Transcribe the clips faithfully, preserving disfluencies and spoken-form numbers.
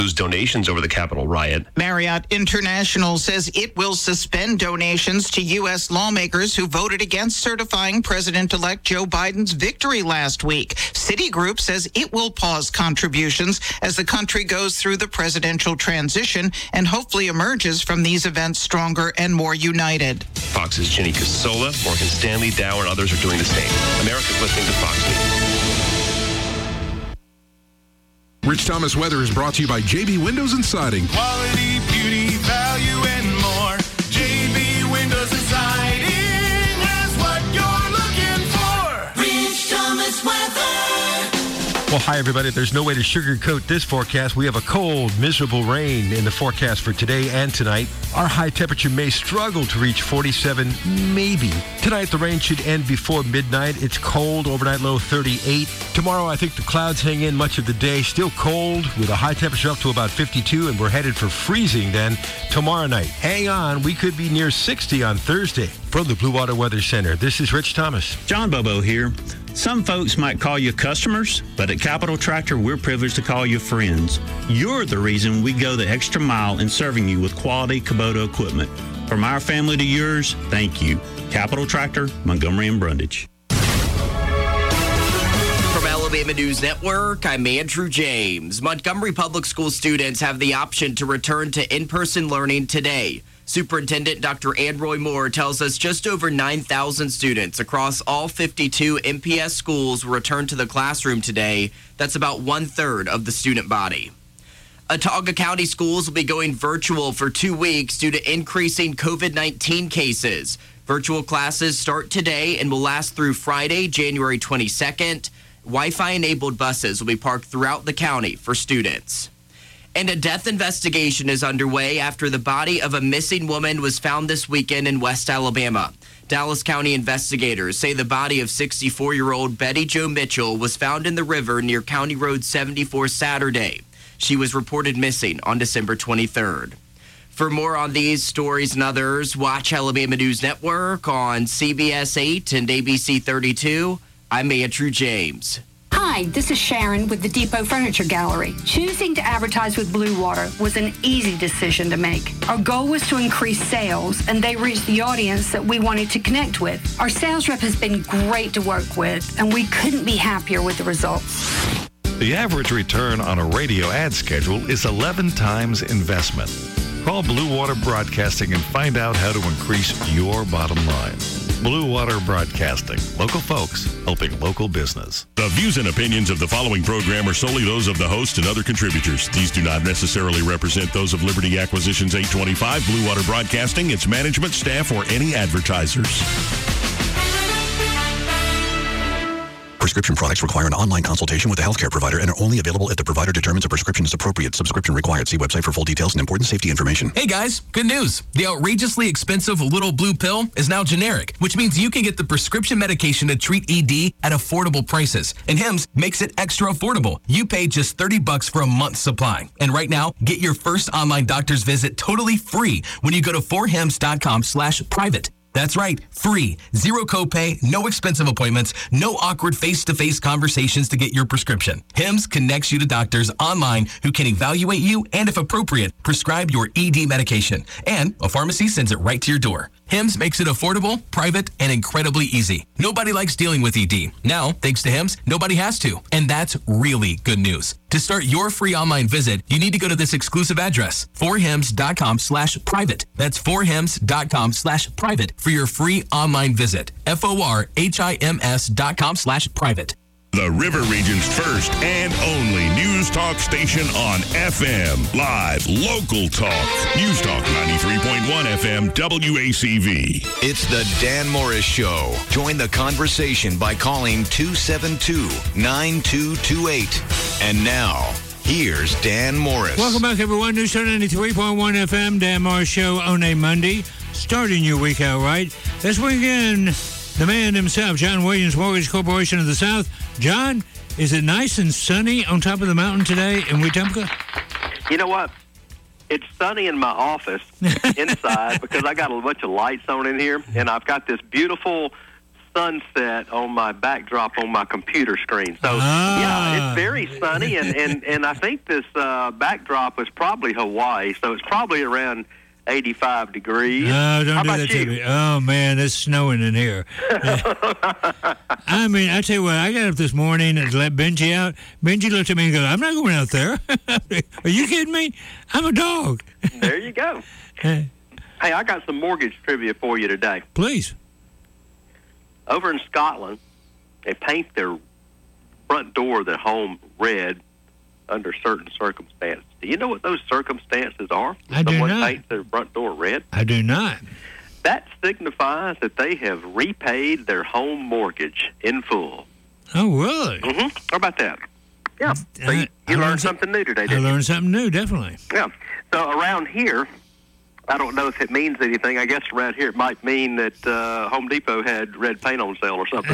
donations over the Capitol riot. Marriott International says it will suspend donations to U S lawmakers who voted against certifying President-elect Joe Biden's victory last week. Citigroup says it will pause contributions as the country goes through the presidential transition and hopefully emerges from these events stronger and more united. Fox's Ginny Casola, Morgan Stanley, Dow, and others are doing the same. America's listening to Fox News. Rich Thomas Weather is brought to you by J B Windows and Siding. Quality, beauty, value, and more. J B Windows and Siding has what you're looking for. Rich Thomas Weather. Well, hi, everybody. There's no way to sugarcoat this forecast. We have a cold, miserable rain in the forecast for today and tonight. Our high temperature may struggle to reach forty-seven, maybe. Tonight, the rain should end before midnight. It's cold, overnight low thirty-eight. Tomorrow, I think the clouds hang in much of the day. Still cold, with a high temperature up to about fifty-two, and we're headed for freezing then tomorrow night. Hang on, we could be near sixty on Thursday. From the Blue Water Weather Center, this is Rich Thomas. John Bobo here. Some folks might call you customers, but at Capital Tractor, we're privileged to call you friends. You're the reason we go the extra mile in serving you with quality Kubota equipment. From our family to yours, thank you. Capital Tractor, Montgomery and Brundage. From Alabama News Network, I'm Andrew James. Montgomery Public School students have the option to return to in-person learning today. Superintendent Doctor Ann Roy Moore tells us just over nine thousand students across all fifty-two M P S schools will return to the classroom today. That's about one-third of the student body. Autauga County schools will be going virtual for two weeks due to increasing COVID nineteen cases. Virtual classes start today and will last through Friday, January twenty-second. Wi-Fi-enabled buses will be parked throughout the county for students. And a death investigation is underway after the body of a missing woman was found this weekend in West Alabama. Dallas County investigators say the body of sixty-four-year-old Betty Jo Mitchell was found in the river near County Road seventy-four Saturday. She was reported missing on December twenty-third. For more on these stories and others, watch Alabama News Network on C B S eight and A B C thirty-two. I'm Andrew James. Hi, this is Sharon with the Depot Furniture Gallery. Choosing to advertise with Blue Water was an easy decision to make. Our goal was to increase sales, and they reached the audience that we wanted to connect with. Our sales rep has been great to work with, and we couldn't be happier with the results. The average return on a radio ad schedule is eleven times investment. Call Blue Water Broadcasting and find out how to increase your bottom line. Blue Water Broadcasting. Local folks helping local business. The views and opinions of the following program are solely those of the host and other contributors. These do not necessarily represent those of Liberty Acquisitions eight twenty-five, Blue Water Broadcasting, its management, staff, or any advertisers. Prescription products require an online consultation with a healthcare provider and are only available if the provider determines a prescription is appropriate. Subscription required. See website for full details and important safety information. Hey guys, good news. The outrageously expensive Little Blue Pill is now generic, which means you can get the prescription medication to treat E D at affordable prices. And Hims makes it extra affordable. You pay just thirty bucks for a month's supply. And right now, get your first online doctor's visit totally free when you go to four hims dot com slash private. That's right, free, zero copay, no expensive appointments, no awkward face-to-face conversations to get your prescription. Hims connects you to doctors online who can evaluate you and, if appropriate, prescribe your E D medication. And a pharmacy sends it right to your door. Hims makes it affordable, private, and incredibly easy. Nobody likes dealing with E D. Now, thanks to Hims, nobody has to. And that's really good news. To start your free online visit, you need to go to this exclusive address, four hims dot com slash private. That's four hims dot com slash private for your free online visit. F O R H I M S dot com slash private. The River Region's first and only news talk station on F M. Live, local talk. News Talk ninety-three point one F M W A C V. It's the Dan Morris Show. Join the conversation by calling two seven two, nine two two eight. And now, here's Dan Morris. Welcome back, everyone. News Talk ninety-three point one F M, Dan Morris Show on a Monday. Starting your week out right. This weekend, the man himself, John Williams, Mortgage Corporation of the South. John, is it nice and sunny on top of the mountain today in Wetumpka? You know what? It's sunny in my office inside because I got a bunch of lights on in here, and I've got this beautiful sunset on my backdrop on my computer screen. So, Ah. yeah, it's very sunny, and, and, and I think this uh, backdrop was probably Hawaii, so it's probably around eighty-five degrees. No, don't How do about that you? to me. Oh, man, it's snowing in here. I mean, I tell you what, I got up this morning and let Benji out. Benji looked at me and goes, I'm not going out there. Are you kidding me? I'm a dog. There you go. Hey, Hey, I got some mortgage trivia for you today. please. Over in Scotland, they paint their front door of their home red under certain circumstances. Do you know what those circumstances are? I do Someone not. paints their front door red. I do not. That signifies that they have repaid their home mortgage in full. Oh, really? Mm-hmm. How about that? Yeah. So you, I- you I learned learned something new today, I didn't you? learned something new, definitely. Yeah. So around here, I don't know if it means anything. I guess around here it might mean that uh, Home Depot had red paint on sale or something.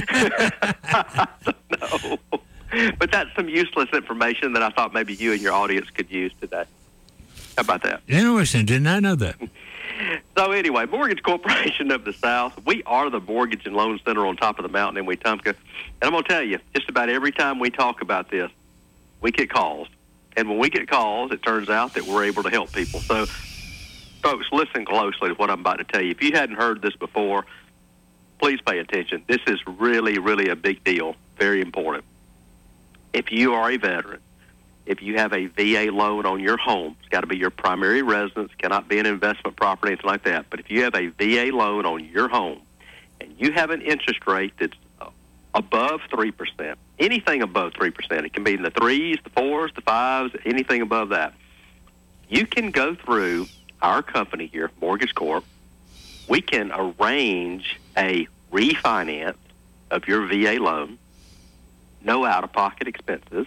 I don't know. But that's some useless information that I thought maybe you and your audience could use today. How about that? Interesting. Did not know that. So anyway, Mortgage Corporation of the South, we are the mortgage and loan center on top of the mountain in Wetumpka. And I'm going to tell you, just about every time we talk about this, we get calls. And when we get calls, it turns out that we're able to help people. So, folks, listen closely to what I'm about to tell you. If you hadn't heard this before, please pay attention. This is really, really a big deal, very important. If you are a veteran, if you have a V A loan on your home, it's got to be your primary residence, cannot be an investment property, anything like that. But if you have a V A loan on your home and you have an interest rate that's above three percent, anything above three percent, it can be in the threes, the fours, the fives, anything above that, you can go through our company here, Mortgage Corp. We can arrange a refinance of your V A loan, no out-of-pocket expenses,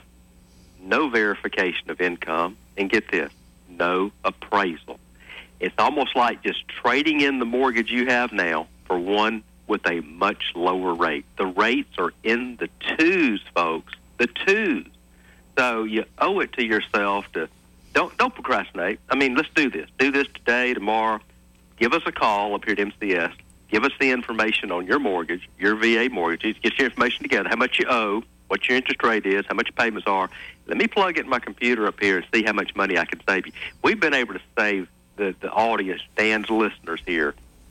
no verification of income, and get this, no appraisal. It's almost like just trading in the mortgage you have now for one with a much lower rate. The rates are in the twos, folks, the twos. So you owe it to yourself to don't don't procrastinate. I mean, let's do this. Do this today, tomorrow. Give us a call up here at M C S. Give us the information on your mortgage, your V A mortgage. Get your information together, how much you owe, what your interest rate is, how much your payments are. Let me plug it in my computer up here and see how much money I can save you. We've been able to save the, the audience, Dan's listeners here,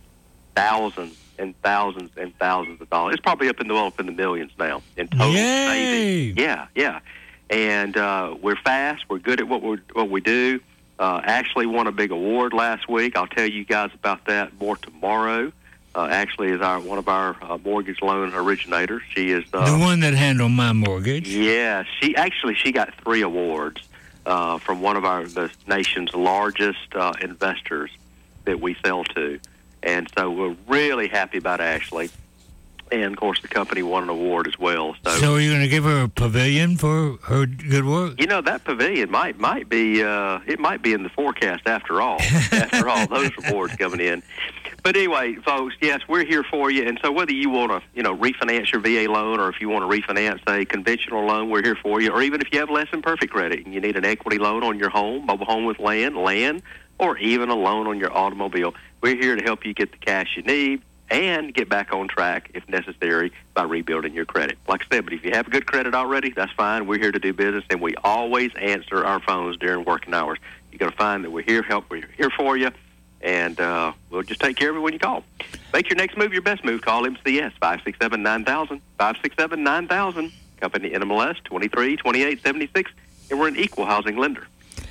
thousands and thousands and thousands of dollars. It's probably up in the well up in the millions now in total Yay! savings. Yeah, yeah. And uh, we're fast. We're good at what we what we do. Uh, Ashley won a big award last week. I'll tell you guys about that more tomorrow. Uh, Ashley is our one of our uh, mortgage loan originators. She is uh, The one that handled my mortgage. yeah. She actually she got three awards uh, from one of our the nation's largest uh, investors that we sell to, and so we're really happy about Ashley. And of course, the company won an award as well. So, So are you going to give her a pavilion for her good work? you know, that pavilion might might be uh, it might be in the forecast after all. after all those awards coming in. But anyway, folks, yes, we're here for you. And so whether you want to, you know, refinance your V A loan, or if you want to refinance a conventional loan, we're here for you. Or even if you have less than perfect credit and you need an equity loan on your home, mobile home with land, land, or even a loan on your automobile, we're here to help you get the cash you need and get back on track, if necessary, by rebuilding your credit. Like I said, but if you have good credit already, that's fine. We're here to do business, and we always answer our phones during working hours. You're going to find that we're here, help, we're here for you, and uh, we'll just take care of it when you call. Make your next move your best move. Call M C S, five six seven, nine thousand, five six seven, nine thousand, company N M L S twenty-three twenty-eight seventy-six, and we're an equal housing lender.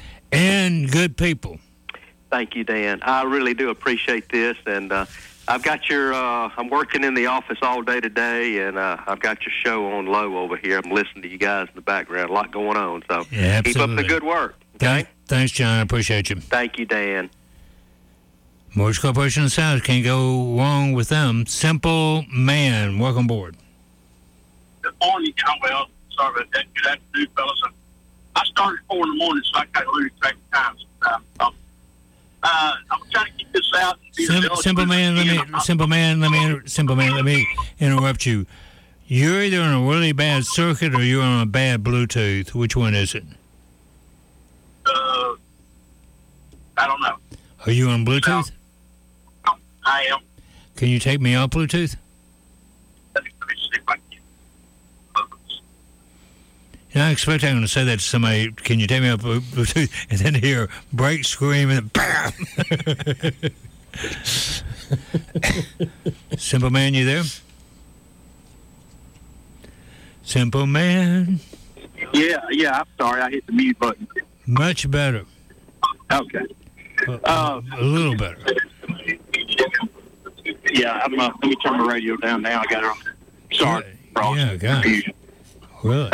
And good people. Thank you, Dan. I really do appreciate this, and uh, I've got your, uh, I'm working in the office all day today, and uh, I've got your show on low over here. I'm listening to you guys in the background, a lot going on, so Yeah, keep up the absolutely. good work. Thank, thanks, John. I appreciate you. Thank you, Dan. Mortgage Corporation of the South, can't go wrong with them. Simple Man, welcome aboard. Good morning, John. Well, sorry about that. Good afternoon, fellas. I started at four in the morning, so I kind of lose track of time sometimes. Um, uh, I'm trying to keep this out. And be Sim, as simple man, let me. Simple man, let me. Simple man, let me interrupt you. You're either on a really bad circuit or you're on a bad Bluetooth. Which one is it? Uh, I don't know. Are you on Bluetooth? I am. Can you take me off Bluetooth? expect I'm going to say that to somebody. Can you take me up Bluetooth? And then hear break, scream, and bam. Simple Man, you there? Simple Man. Yeah, yeah, I'm sorry. I hit the mute button. Much better. Okay. Uh, a little better. Yeah, I'm, uh, let me turn the radio down now. I got it on. Sorry. Yeah, yeah God. Really?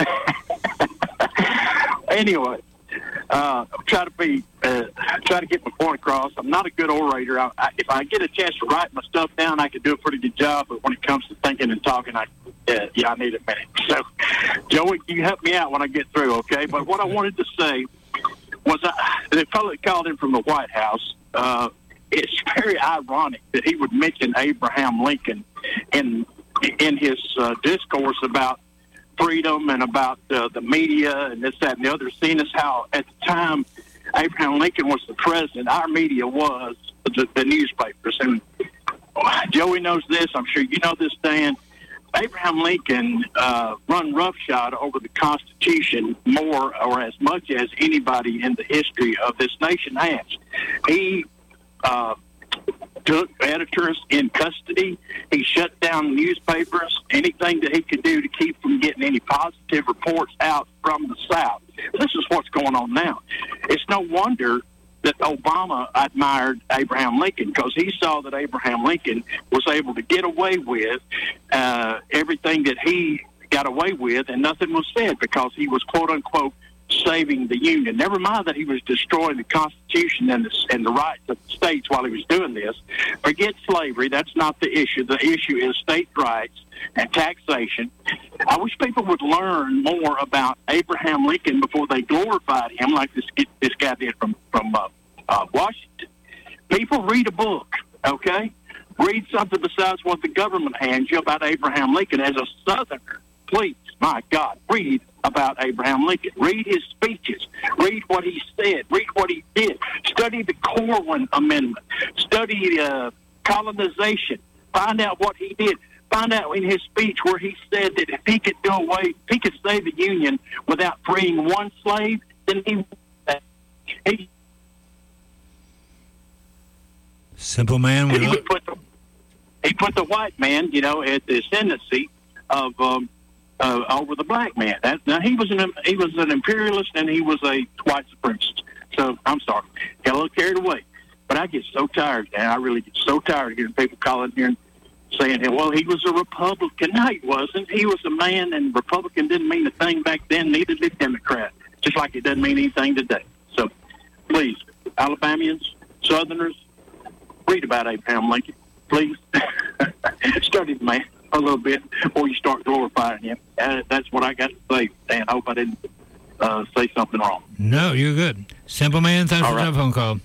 Anyway, uh, I'm trying to be, uh, try to get my point across. I'm not a good orator. I, I, if I get a chance to write my stuff down, I can do a pretty good job. But when it comes to thinking and talking, I, uh, yeah, I need a minute. So, Joey, you help me out when I get through, okay? But what I wanted to say was, I, the fellow that called in from the White House. Uh, it's very ironic that he would mention Abraham Lincoln in in his uh, discourse about freedom and about uh, the media and this, that, and the other, seeing as how at the time Abraham Lincoln was the president, our media was the, the newspapers. And Joey knows this. I'm sure you know this, Dan. Abraham Lincoln uh, run roughshod over the Constitution more or as much as anybody in the history of this nation has. He uh, took editors in custody. He shut down newspapers, anything that he could do to keep from getting any positive reports out from the South. This is what's going on now. It's no wonder that Obama admired Abraham Lincoln, because he saw that Abraham Lincoln was able to get away with uh, everything that he got away with, and nothing was said because he was, quote unquote, saving the Union. Never mind that he was destroying the Constitution and the, and the rights of the states while he was doing this. Forget slavery. That's not the issue. The issue is state rights and taxation. I wish people would learn more about Abraham Lincoln before they glorified him like this this guy did from, from uh, uh, Washington. People read a book, okay? Read something besides what the government hands you about Abraham Lincoln. As a Southerner, please, my God, read about Abraham Lincoln. Read his speeches. Read what he said. Read what he did. Study the Corwin Amendment. Study uh, colonization. Find out what he did. Find out in his speech where he said that if he could do away, if he could save the Union without freeing one slave, then he would. He, Simple Man. he would put the, he put the white man, you know, at the ascendancy of um, uh, over the black man. That, now he was an he was an imperialist and he was a white supremacist. So I'm sorry, got a little carried away. But I get so tired, and I really get so tired of hearing people calling here and saying, well, he was a Republican. No, he wasn't. He was a man, and Republican didn't mean a thing back then. Neither did Democrat, just like it doesn't mean anything today. So, please, Alabamians, Southerners, read about Abraham Lincoln. Please. Study the man a little bit before you start glorifying him. Uh, that's what I got to say, Dan. I hope I didn't uh, say something wrong. No, you're good. Simple Man, thanks All for right. that phone call.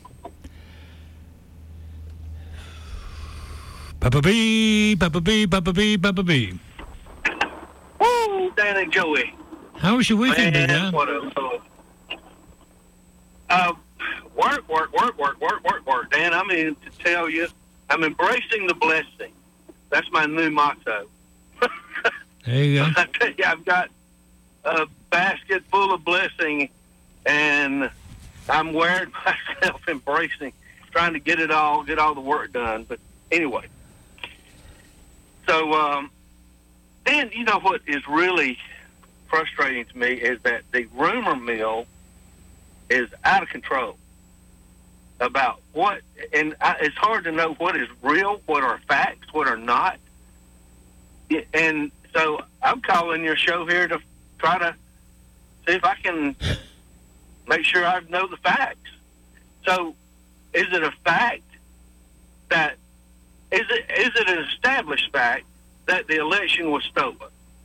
Papa B, Papa B, Papa B, Papa B. Woo, Dan and Joey. How was your weekend, Man, Dan? what a, uh, uh, work, work, work, work, work, work, work. Dan, I mean to tell you, I'm embracing the blessing. That's my new motto. There you go. I tell you, I've got a basket full of blessing, and I'm wearing myself embracing, trying to get it all, get all the work done. But anyway. So, um, then, you know what is really frustrating to me is that the rumor mill is out of control about what, and I, it's hard to know what is real, what are facts, what are not. And so I'm calling your show here to try to see if I can make sure I know the facts. So is it a fact that Is it is it an established fact that the election was stolen?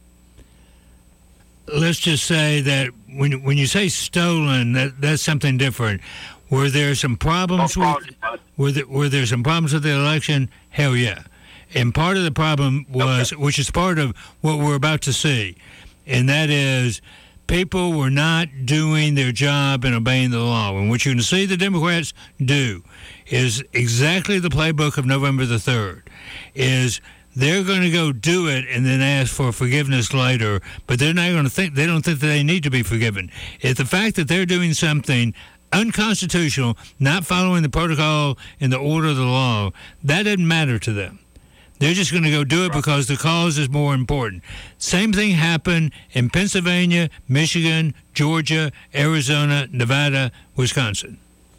Let's just say that when when you say stolen, that that's something different. Were there some problems with were there, were there some problems with the election? Hell yeah. And part of the problem was, okay. which is part of what we're about to see, and that is people were not doing their job and obeying the law. And what you're going to see the Democrats do is exactly the playbook of November the third, is they're going to go do it and then ask for forgiveness later, but they're not going to think, they don't think that they need to be forgiven. It's the fact that they're doing something unconstitutional, not following the protocol and the order of the law, that doesn't matter to them. They're just going to go do it because the cause is more important. Same thing happened in Pennsylvania, Michigan, Georgia, Arizona, Nevada, Wisconsin.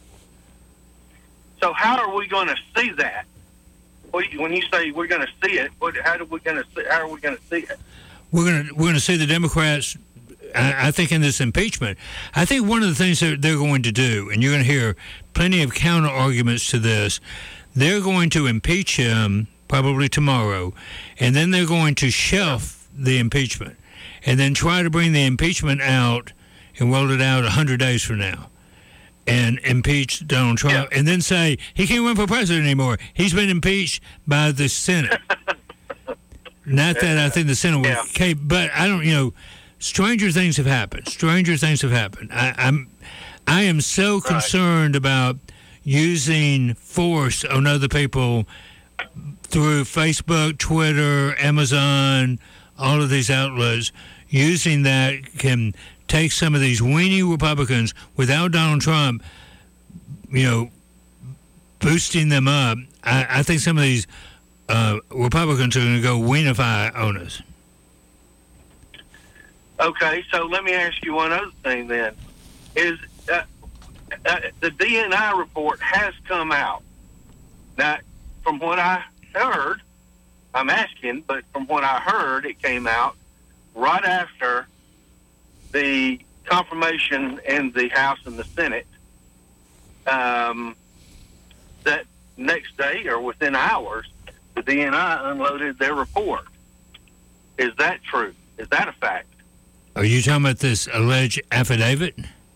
So how are we going to see that? When you say we're going to see it, what, how are we going to see? How are we going to see it? We're going to we're going to see the Democrats. I, I think in this impeachment, I think one of the things that they're going to do, and you're going to hear plenty of counter arguments to this, they're going to impeach him probably tomorrow, and then they're going to shelf the impeachment, and then try to bring the impeachment out and roll it out one hundred days from now, and impeach Donald Trump, yeah. and then say he can't run for president anymore. He's been impeached by the Senate. Not that I think the Senate would, yeah. okay, but I don't, you know, stranger things have happened. Stranger things have happened. I, I'm, I am so right. concerned about using force on other people through Facebook, Twitter, Amazon, all of these outlets, using that can take some of these weenie Republicans without Donald Trump, you know, boosting them up. I, I think some of these uh, Republicans are going to go weenify on us. Okay, so let me ask you one other thing then. Is uh, uh, the D N I report has come out. Now, from what I heard, I'm asking, but from what I heard, it came out right after the confirmation in the House and the Senate um, that next day or within hours, the D N I unloaded their report. Is that true? Is that a fact? Are you talking about this alleged affidavit?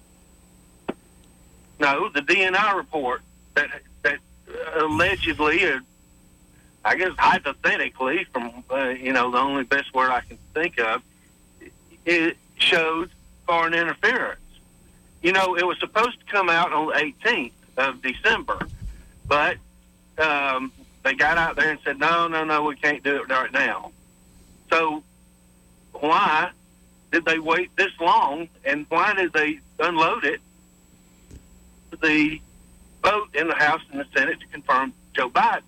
No, the D N I report that that allegedly, uh, I guess hypothetically, from uh, you know the only best word I can think of, it showed foreign interference. You know, it was supposed to come out on the eighteenth of December, but um, they got out there and said, no, no, no, we can't do it right now. So why did they wait this long, and why did they unload it to the vote in the House and the Senate to confirm Joe Biden?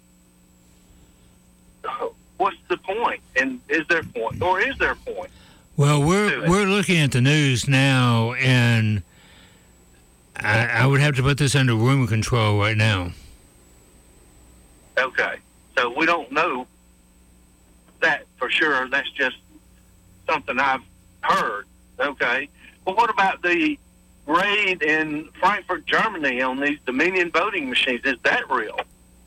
What's the point? And is there a point? Or is there a point? Well, we're we're looking at the news now, and I, I would have to put this under rumor control right now. Okay. So we don't know that for sure. That's just something I've heard. Okay. Well, what about the raid in Frankfurt, Germany on these Dominion voting machines? Is that real?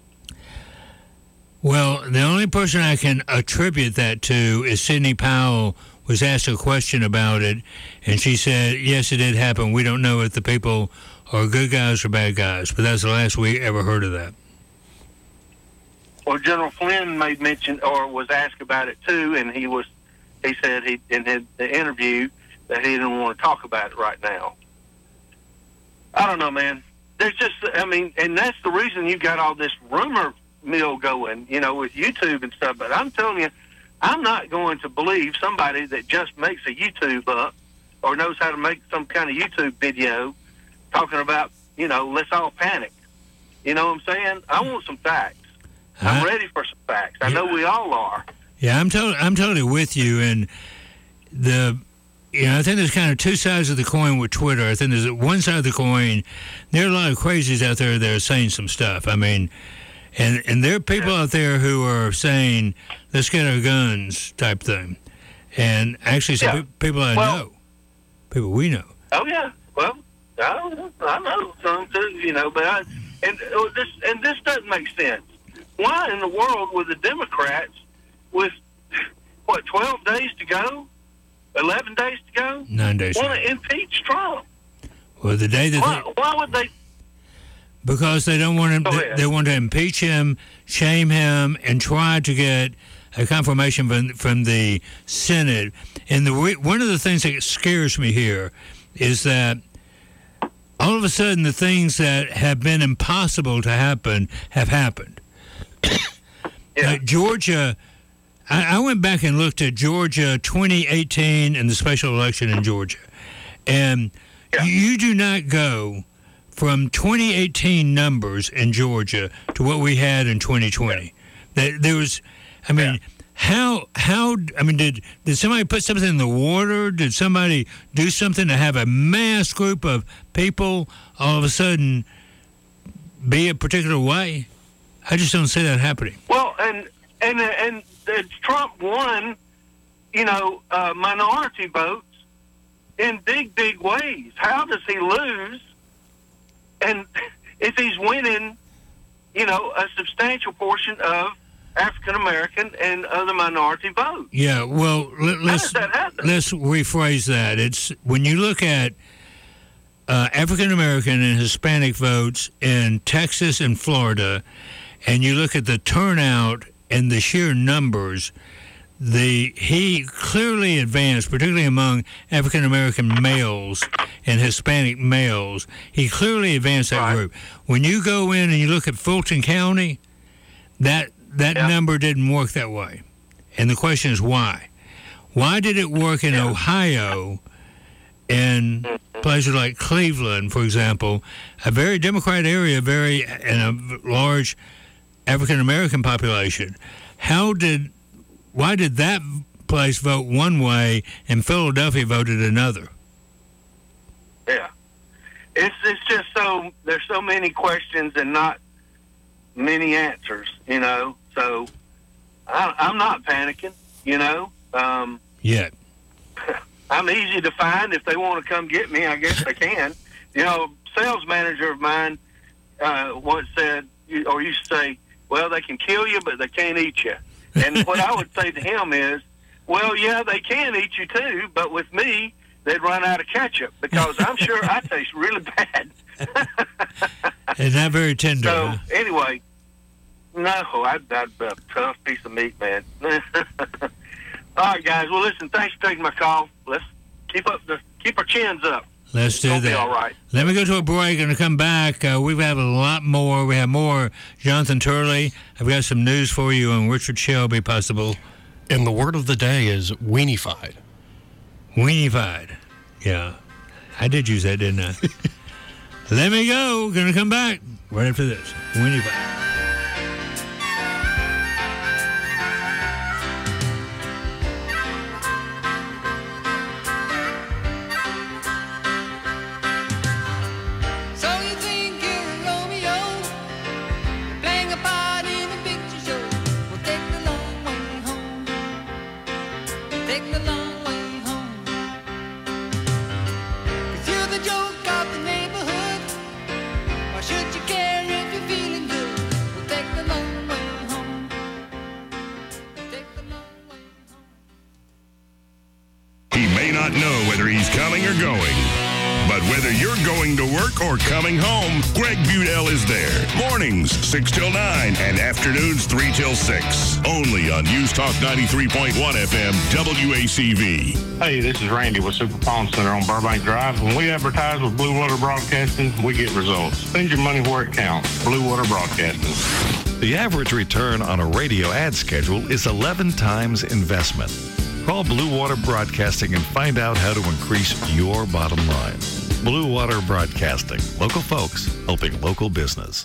Well, the only person I can attribute that to is Sidney Powell. Was asked a question about it, and she said, yes, it did happen. We don't know if the people are good guys or bad guys, but that's the last we ever heard of that. Well, General Flynn made mention, or was asked about it too, and he was, he said he in his, the interview that he didn't want to talk about it right now. I don't know, man. There's just, I mean, and that's the reason you got all this rumor mill going, you know, with YouTube and stuff, but I'm telling you, I'm not going to believe somebody that just makes a YouTube up or knows how to make some kind of YouTube video talking about, you know, let's all panic. You know what I'm saying? I want some facts. I'm ready for some facts. I know we all are. Yeah, I'm totally, I'm totally with you. And the, you know, I think there's kind of two sides of the coin with Twitter. I think there's one side of the coin. There are a lot of crazies out there that are saying some stuff. I mean, and and there are people out there who are saying, let's get our guns type thing. And actually some yeah. people I well, know, people we know. Oh, yeah. Well, I, I know some too, you know, but I, and, uh, this, and this doesn't make sense. Why in the world would the Democrats, with, what, twelve days to go, eleven days to go, Nine days want to impeach Trump? Well, the day that why, they... Why would they... Because they don't want him. They, they want to impeach him, shame him, and try to get a confirmation from from the Senate. And the one of the things that scares me here is that all of a sudden the things that have been impossible to happen have happened. Yeah. Like Georgia I, I went back and looked at Georgia twenty eighteen and the special election in Georgia. And yeah. you do not go from twenty eighteen numbers in Georgia to what we had in twenty twenty. Yeah. There was, I mean, yeah. how, how, I mean, did, did somebody put something in the water? Did somebody do something to have a mass group of people all of a sudden be a particular way? I just don't see that happening. Well, and and and uh, Trump won, you know, uh, minority votes in big, big ways. How does he lose? And if he's winning, you know, a substantial portion of African American and other minority votes. Yeah, well, let, let's let's rephrase that. It's when you look at uh, African American and Hispanic votes in Texas and Florida, and you look at the turnout and the sheer numbers, the he clearly advanced, particularly among African American males and Hispanic males. He clearly advanced that right. group. When you go in and you look at Fulton County, that that yeah. number didn't work that way. And the question is why? Why did it work in yeah. Ohio and places like Cleveland, for example, a very Democrat area, very and a large African American population? How did, why did that place vote one way and Philadelphia voted another? Yeah, it's it's just so there's so many questions and not many answers, you know. So I, I'm not panicking, you know. Um, yeah, I'm easy to find. If they want to come get me, I guess they can. You know, a sales manager of mine uh, once said, or used to say, well, they can kill you, but they can't eat you. And what I would say to him is, well, yeah, they can eat you too, but with me, they'd run out of ketchup because I'm sure I taste really bad. It's not very tender. So, huh? anyway, no, I'd, I'd be a tough piece of meat, man. All right, guys. Well, listen, thanks for taking my call. Let's keep up the keep our chins up. Let's do It'll that. Be all right. Let me go to a break and come back. Uh, we have a lot more. We have more Jonathan Turley. I've got some news for you on Richard Shelby, possible. And the word of the day is weenified. Weenified. Yeah. I did use that, didn't I? Let me go. Going to come back right after this. Weenified. Know whether he's coming or going. But whether you're going to work or coming home, Greg Budell is there. Mornings, six till nine, and afternoons, three till six. Only on News Talk ninety-three point one F M, W A C V. Hey, this is Randy with Super Palm Center on Burbank Drive. When we advertise with Blue Water Broadcasting, we get results. Spend your money where it counts. Blue Water Broadcasting. The average return on a radio ad schedule is eleven times investment. Call Blue Water Broadcasting and find out how to increase your bottom line. Blue Water Broadcasting. Local folks helping local business.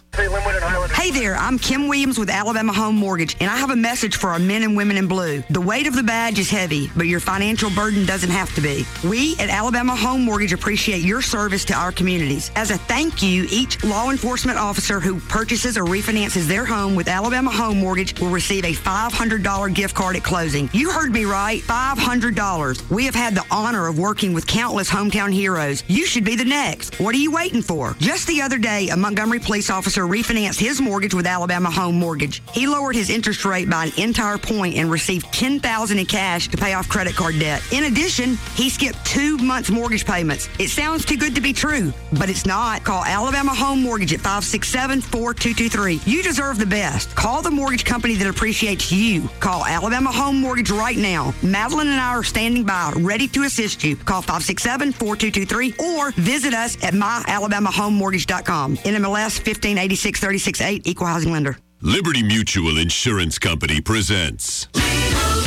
Hey there, I'm Kim Williams with Alabama Home Mortgage, and I have a message for our men and women in blue. The weight of the badge is heavy, but your financial burden doesn't have to be. We at Alabama Home Mortgage appreciate your service to our communities. As a thank you, each law enforcement officer who purchases or refinances their home with Alabama Home Mortgage will receive a five hundred dollars gift card at closing. You heard me right, five hundred dollars. We have had the honor of working with countless hometown heroes. You should be the next. What are you waiting for? Just the other day, a Montgomery police officer refinanced his mortgage with Alabama Home Mortgage. He lowered his interest rate by an entire point and received ten thousand dollars in cash to pay off credit card debt. In addition, he skipped two months mortgage payments. It sounds too good to be true, but it's not. Call Alabama Home Mortgage at five six seven, four two two three. You deserve the best. Call the mortgage company that appreciates you. Call Alabama Home Mortgage right now. Madeline and I are standing by, ready to assist you. Call five six seven, four two two three or visit us at my alabama home mortgage dot com. N M L S fifteen eighty-six thirty-six eight, Equal Housing Lender. Liberty Mutual Insurance Company presents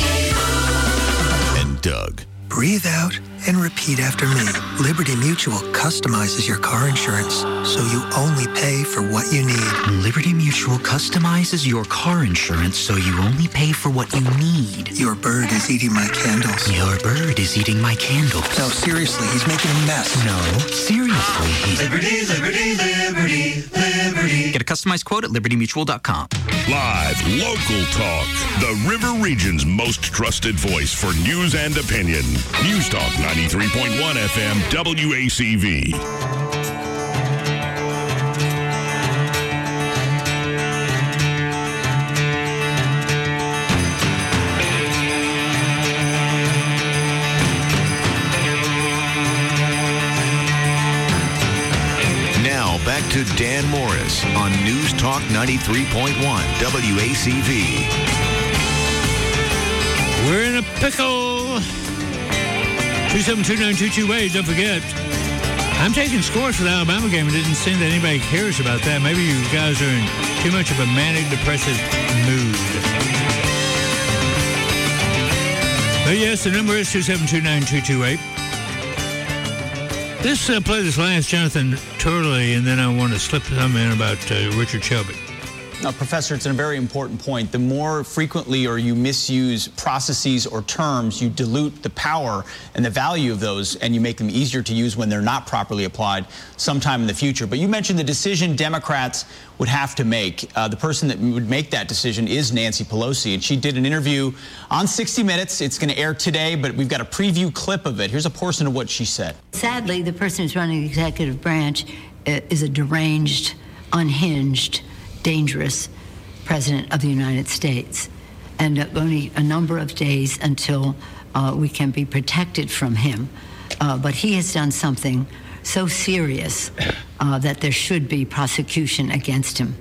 Doug Doug. Breathe out and repeat after me. Liberty Mutual customizes your car insurance so you only pay for what you need. Liberty Mutual customizes your car insurance so you only pay for what you need. Your bird is eating my candles. Your bird is eating my candles. No, seriously, he's making a mess. No, seriously, he's... Liberty, liberty, liberty, liberty. Get a customized quote at liberty mutual dot com. Live, local talk. The River Region's most trusted voice for news and opinion. News Talk ninety-three point one F M W A C V. Now back to Dan Morris on News Talk ninety-three point one W A C V. We're in a pickle. two seven two nine two two eight. Don't forget, I'm taking scores for the Alabama game. It didn't seem that anybody cares about that. Maybe you guys are in too much of a manic depressive mood. But yes, the number is two seven two nine two two eight. Let's uh, play this last Jonathan Turley, and then I want to slip some in about uh, Richard Shelby. Now, Professor, it's a very important point. The more frequently or you misuse processes or terms, you dilute the power and the value of those, and you make them easier to use when they're not properly applied sometime in the future. But you mentioned the decision Democrats would have to make. Uh, the person that would make that decision is Nancy Pelosi, and she did an interview on sixty minutes. It's going to air today, but we've got a preview clip of it. Here's a portion of what she said. Sadly, the person who's running the executive branch uh, is a deranged, unhinged, dangerous president of the United States, and uh, only a number of days until uh, we can be protected from him. Uh, but he has done something so serious uh, that there should be prosecution against him.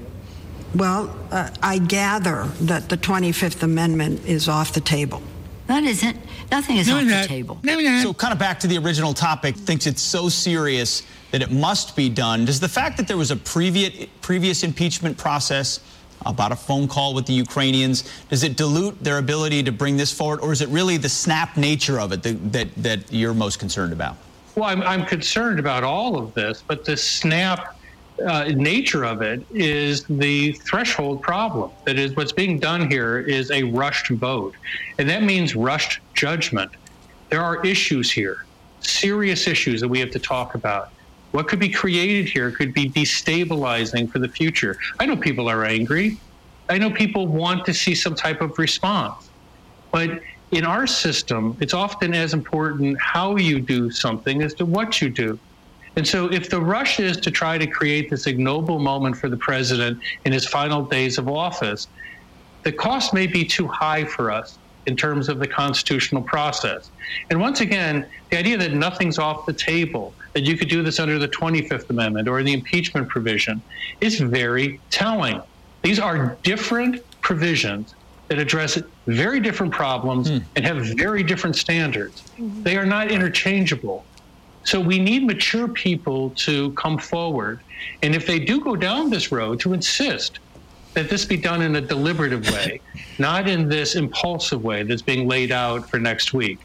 Well, uh, I gather that the twenty-fifth Amendment is off the table. That isn't. Nothing is No, off not. the table. So kind of back to the original topic, thinks it's so serious that it must be done. Does the fact that there was a previous previous impeachment process about a phone call with the Ukrainians, does it dilute their ability to bring this forward, or is it really the snap nature of it that that, that you're most concerned about? Well, I'm, I'm concerned about all of this, but the snap uh, nature of it is the threshold problem. That is, what's being done here is a rushed vote, and that means rushed judgment. There are issues here, serious issues that we have to talk about. What could be created here could be destabilizing for the future. I know people are angry. I know people want to see some type of response. But in our system, it's often as important how you do something as to what you do. And so if the rush is to try to create this ignoble moment for the president in his final days of office, the cost may be too high for us in terms of the constitutional process. And once again, the idea that nothing's off the table, that you could do this under the twenty-fifth Amendment or the impeachment provision, is very telling. These are different provisions that address very different problems mm. and have very different standards. Mm-hmm. They are not interchangeable. So we need mature people to come forward. And if they do go down this road, to insist that this be done in a deliberative way, not in this impulsive way that's being laid out for next week.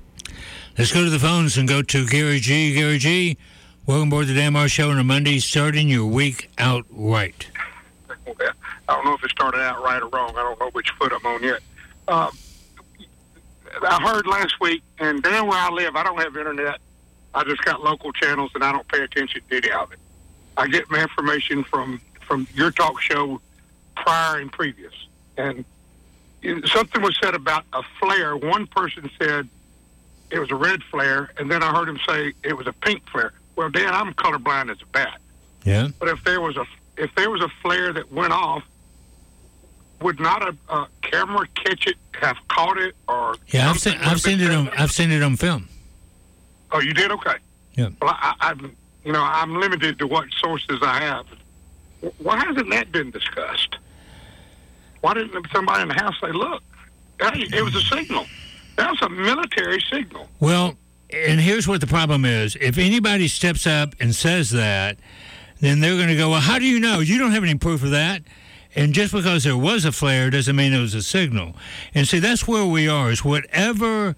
Let's go to the phones and go to Gary G. Gary G., welcome aboard the Dan Morris Show on a Monday, starting your week out right. I don't know if it started out right or wrong. I don't know which foot I'm on yet. Uh, I heard last week, and down where I live, I don't have internet. I just got local channels, and I don't pay attention to any of it. I get my information from, from your talk show prior and previous. And something was said about a flare. One person said it was a red flare, and then I heard him say it was a pink flare. Well, Dan, I'm colorblind as a bat. Yeah. But if there was a if there was a flare that went off, would not a, a camera catch it, have caught it, or yeah? I've seen I've seen it on I've seen it on film. Oh, you did? Okay. Yeah. Well, I, I'm you know I'm limited to what sources I have. Why hasn't that been discussed? Why didn't somebody in the house say, "Look, hey, it was a signal. That was a military signal." Well, and here's what the problem is: if anybody steps up and says that, then they're going to go, "Well, how do you know? You don't have any proof of that." And just because there was a flare doesn't mean it was a signal. And see, that's where we are, is whatever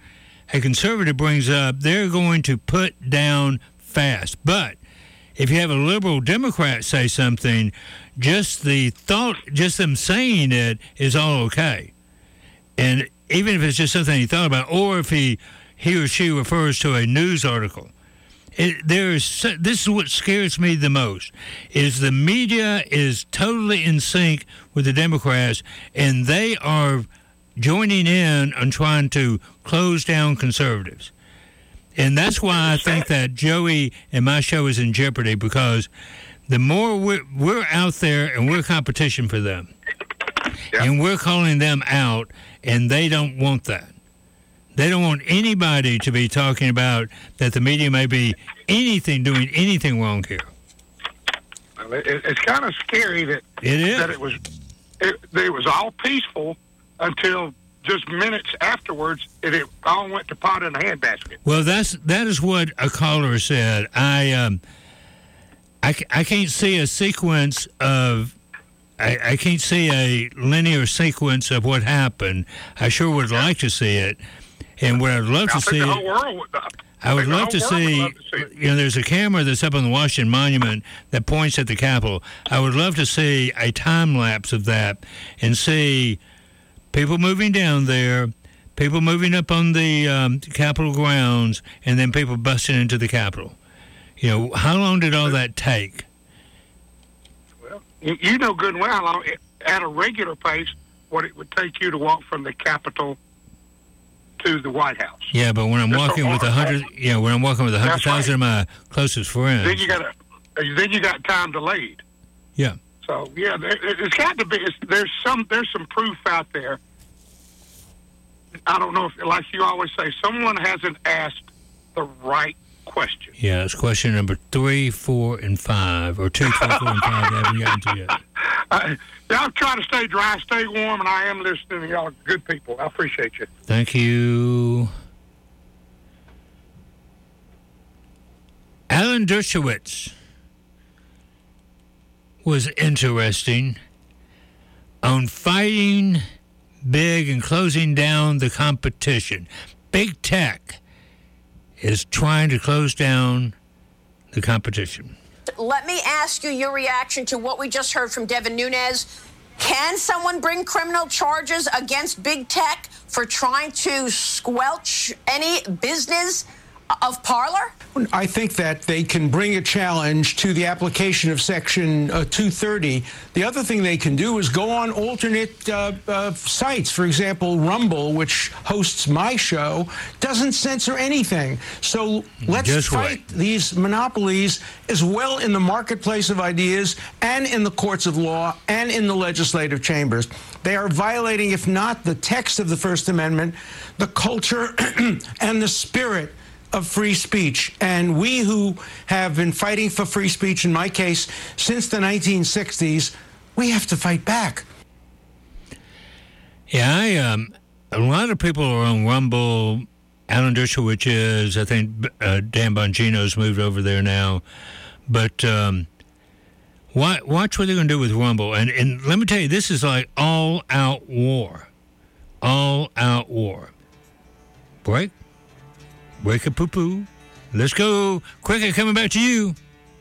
a conservative brings up, they're going to put down fast. But if you have a liberal Democrat say something, just the thought, just them saying it is all okay. And even if it's just something he thought about, or if he he or she refers to a news article, it, there is this is what scares me the most: is the media is totally in sync with the Democrats, and they are joining in on trying to close down conservatives. And that's why I think that Joey and my show is in jeopardy, because the more we're, we're out there and we're competition for them, yeah. and we're calling them out, and they don't want that. They don't want anybody to be talking about that the media may be anything, doing anything wrong here. Well, it, it's kind of scary that it is. that it was it, it was all peaceful until just minutes afterwards, it, it all went to pot in the handbasket. Well, that's that is what a caller said. I um, I, I can't see a sequence of. I, I can't see a linear sequence of what happened. I sure would like to see it, and what I'd love I to see. The whole world would, I, I would love to see. Love to see you know, there's a camera that's up on the Washington Monument that points at the Capitol. I would love to see a time lapse of that and see people moving down there, people moving up on the um, Capitol grounds, and then people busting into the Capitol. You know, how long did all that take? Well, you, you know good and well how long, at a regular pace, what it would take you to walk from the Capitol to the White House. Yeah, but when I'm That's walking with a hundred, yeah, when I'm walking with a hundred thousand right. of my closest friends, then you got a, then you got time delayed. Yeah. So yeah, there, it's got to be. It's, there's some there's some proof out there. I don't know if, like you always say, someone hasn't asked the right question. Yeah, it's question number three, four, and five, or two, three, four, and five. I haven't gotten to yet. Uh, y'all try to stay dry, stay warm, and I am listening. Y'all are good people. I appreciate you. Thank you. Alan Dershowitz was interesting on fighting big and closing down the competition. Big tech is trying to close down the competition. Let me ask you your reaction to what we just heard from Devin Nunes. Can someone bring criminal charges against big tech for trying to squelch any business of Parler? I think that they can bring a challenge to the application of Section uh, two thirty. The other thing they can do is go on alternate uh, uh, sites. For example, Rumble, which hosts my show, doesn't censor anything. So let's Just fight right. these monopolies as well in the marketplace of ideas and in the courts of law and in the legislative chambers. They are violating, if not the text of the First Amendment, the culture and the spirit of free speech. And we who have been fighting for free speech, in my case, since the nineteen sixties, we have to fight back. Yeah, I, um, a lot of people are on Rumble. Alan Dershowitz is, I think uh, Dan Bongino's moved over there now. But um, watch, watch what they're going to do with Rumble. And, and let me tell you, this is like all-out war. All-out war. Break. Wake up, poo-poo. Let's go. Quicker, coming back to you.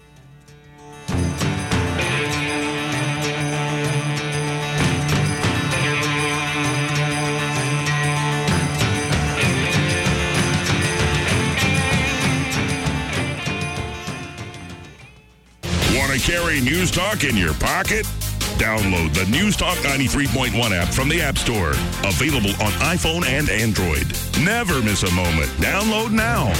Want to carry News Talk in your pocket? Download the News Talk ninety-three point one app from the App Store. Available on iPhone and Android. Never miss a moment. Download now.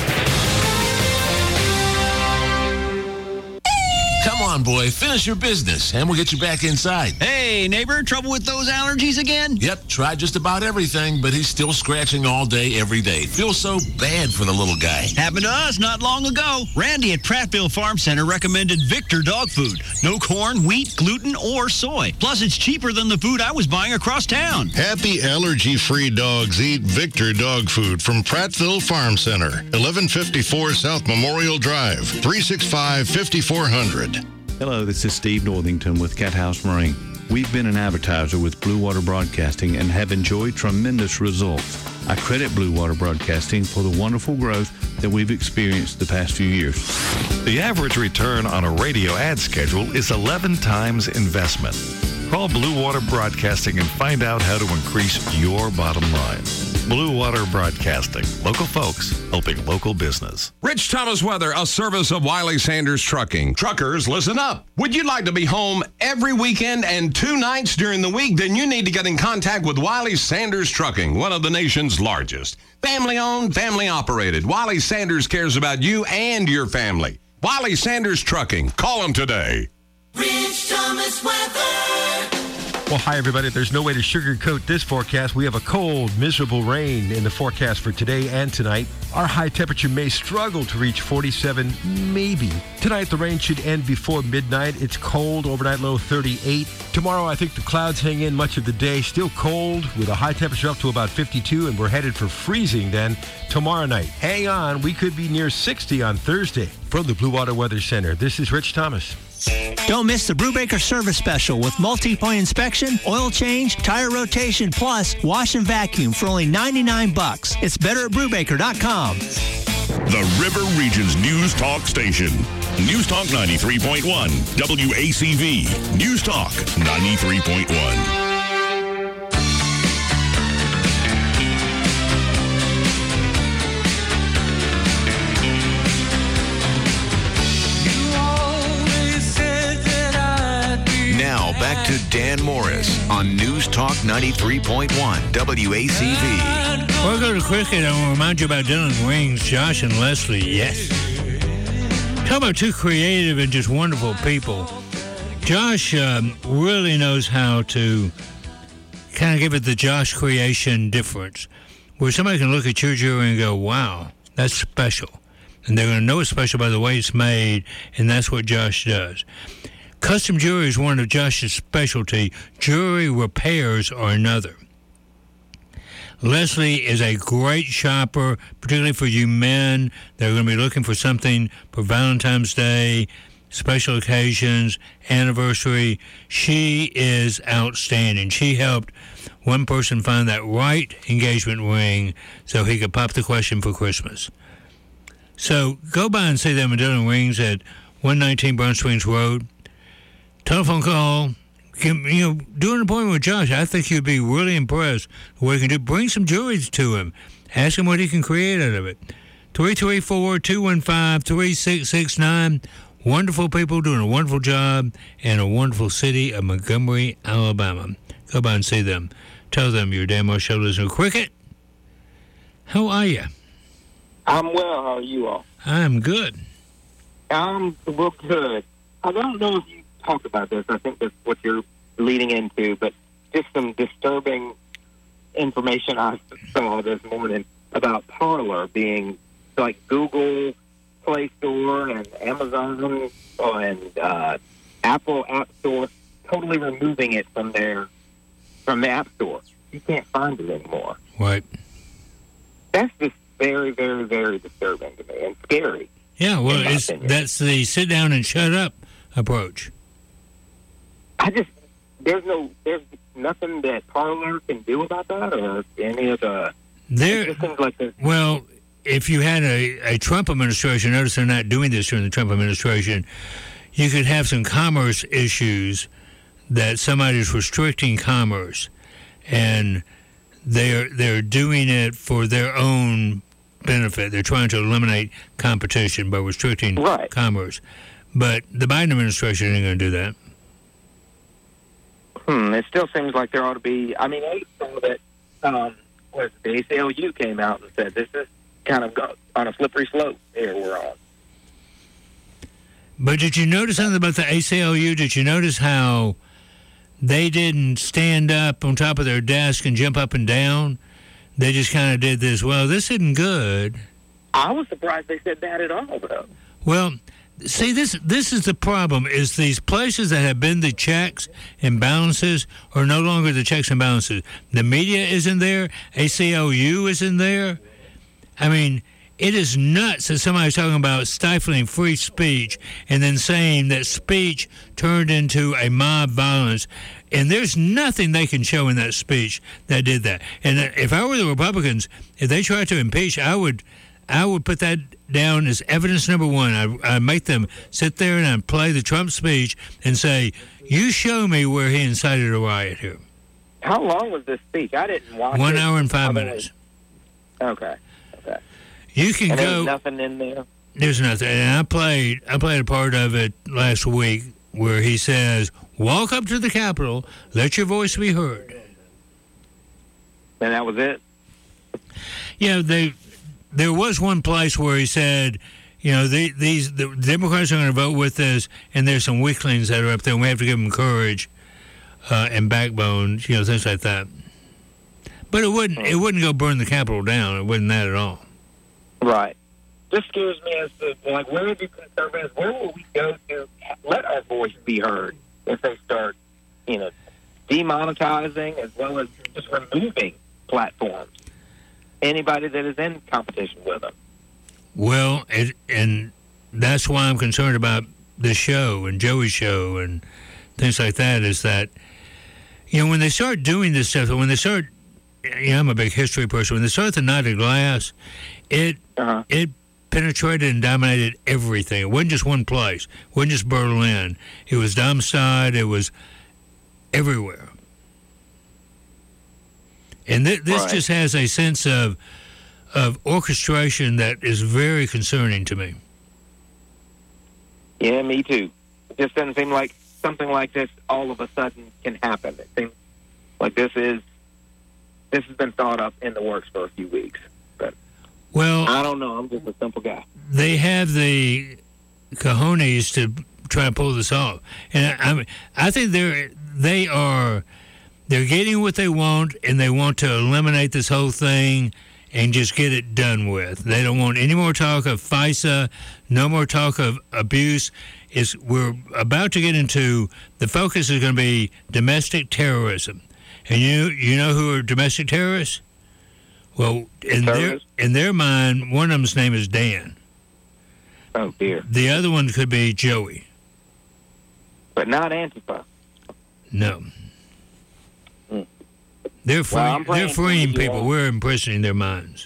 Come on, boy. Finish your business, and we'll get you back inside. Hey, neighbor, trouble with those allergies again? Yep, tried just about everything, but he's still scratching all day, every day. Feels so bad for the little guy. Happened to us not long ago. Randy at Prattville Farm Center recommended Victor dog food. No corn, wheat, gluten, or soy. Plus, it's cheaper than the food I was buying across town. Happy allergy-free dogs eat Victor dog food from Prattville Farm Center, eleven fifty-four South Memorial Drive, three six five, five four zero zero. Hello, this is Steve Northington with Cat House Marine. We've been an advertiser with Blue Water Broadcasting and have enjoyed tremendous results. I credit Blue Water Broadcasting for the wonderful growth that we've experienced the past few years. The average return on a radio ad schedule is eleven times investment. Call Blue Water Broadcasting and find out how to increase your bottom line. Blue Water Broadcasting. Local folks helping local business. Rich Thomas Weather, a service of Wiley Sanders Trucking. Truckers, listen up. Would you like to be home every weekend and two nights during the week? Then you need to get in contact with Wiley Sanders Trucking, one of the nation's largest. Family owned, family operated. Wiley Sanders cares about you and your family. Wiley Sanders Trucking. Call them today. Rich Thomas Weather. Well, hi, everybody. There's no way to sugarcoat this forecast. We have a cold, miserable rain in the forecast for today and tonight. Our high temperature may struggle to reach forty-seven, maybe. Tonight, the rain should end before midnight. It's cold, overnight low thirty-eight. Tomorrow, I think the clouds hang in much of the day. Still cold, with a high temperature up to about fifty-two, and we're headed for freezing then tomorrow night. Hang on, we could be near sixty on Thursday. From the Blue Water Weather Center, this is Rich Thomas. Don't miss the Brubaker service special with multi-point inspection, oil change, tire rotation, plus wash and vacuum for only ninety-nine bucks. It's better at Brubaker dot com. The River Region's News Talk Station. News Talk ninety-three point one, W A C V. News Talk ninety-three point one. Now, back to Dan Morris on News Talk ninety-three point one, W A C V. We'll go to cricket. I want to remind you about Dylan Wings, Josh and Leslie. Yes. Talk about two creative and just wonderful people. Josh um, really knows how to kind of give it the Josh creation difference, where somebody can look at your jewelry and go, wow, that's special. And they're going to know it's special by the way it's made, and that's what Josh does. Custom jewelry is one of Josh's specialty. Jewelry repairs are another. Leslie is a great shopper, particularly for you men that are going to be looking for something for Valentine's Day, special occasions, anniversary. She is outstanding. She helped one person find that right engagement ring so he could pop the question for Christmas. So go by and see them at Dylan Rings at one nineteen Brown Springs Road. Telephone call, you know, do an appointment with Josh. I think you'd be really impressed with what he can do. Bring some jewelry to him. Ask him what he can create out of it. three three four, two one five, three six six nine. Wonderful people doing a wonderful job in a wonderful city of Montgomery, Alabama. Go by and see them. Tell them you're Dan Morris Show listener. Cricket, how are you? I'm well. How are you all? I'm good. I'm well, good. I don't know if you talk about this. I think that's what you're leading into, but just some disturbing information I saw this morning about Parler being like Google Play Store and Amazon and uh, Apple App Store, totally removing it from their from the App Store. You can't find it anymore. Right. That's just very, very, very disturbing to me and scary. Yeah, well, it's, that's the sit down and shut up approach. I just, there's no, there's nothing that Parler can do about that, or any of the, there, it seems like this. Well, if you had a, a Trump administration, notice they're not doing this during the Trump administration, you could have some commerce issues that somebody's restricting commerce, and they're they're doing it for their own benefit. They're trying to eliminate competition by restricting right. commerce. But the Biden administration ain't going to do that. Hmm, it still seems like there ought to be, I mean, I saw that um, what, the A C L U came out and said this is kind of go, on a slippery slope here we're on. But did you notice something about the A C L U? Did you notice how they didn't stand up on top of their desk and jump up and down? They just kind of did this, well, this isn't good. I was surprised they said that at all, though. Well, see, this this is the problem, is these places that have been the checks and balances are no longer the checks and balances. The media isn't there. A C L U isn't there. I mean, it is nuts that somebody's talking about stifling free speech and then saying that speech turned into a mob violence. And there's nothing they can show in that speech that did that. And if I were the Republicans, if they tried to impeach, I would I would put that down as evidence number one. I, I'd make them sit there and I'd play the Trump speech and say, you show me where he incited a riot here. How long was this speech? I didn't watch One it. hour and five I mean, minutes. Okay. Okay. You can and go. There's nothing in there. There's nothing. And I played I played a part of it last week where he says, walk up to the Capitol, let your voice be heard. And that was it? Yeah, they there was one place where he said, you know, they, these the Democrats are going to vote with us, and there's some weaklings that are up there, and we have to give them courage uh, and backbone, you know, things like that. But it wouldn't it wouldn't go burn the Capitol down. It wasn't that at all. Right. This scares me as to, like, where do conservatives, where will we go to let our voice be heard if they start, you know, demonetizing as well as just removing platforms? Anybody that is in competition with them. Well, it, and that's why I'm concerned about this show and Joey's show and things like that, is that, you know, when they start doing this stuff, when they start, you know, I'm a big history person, when they start the Night of Glass, it uh-huh. it penetrated and dominated everything. It wasn't just one place. It wasn't just Berlin. It was Darmstadt. It was everywhere. And th- this right. just has a sense of of orchestration that is very concerning to me. Yeah, me too. It just doesn't seem like something like this all of a sudden can happen. It seems like this is this has been thought up in the works for a few weeks. But well, I don't know. I'm just a simple guy. They have the cojones to try to pull this off, and I, I mean, I think they're they are. They're getting what they want, and they want to eliminate this whole thing and just get it done with. They don't want any more talk of FISA, no more talk of abuse. It's, we're about to get into, the focus is going to be domestic terrorism. And you you know who are domestic terrorists? Well, in their, in their mind, one of them's name is Dan. Oh, dear. The other one could be Joey. But not Antifa. No. They're free, well, they're freeing people. All. We're imprisoning their minds.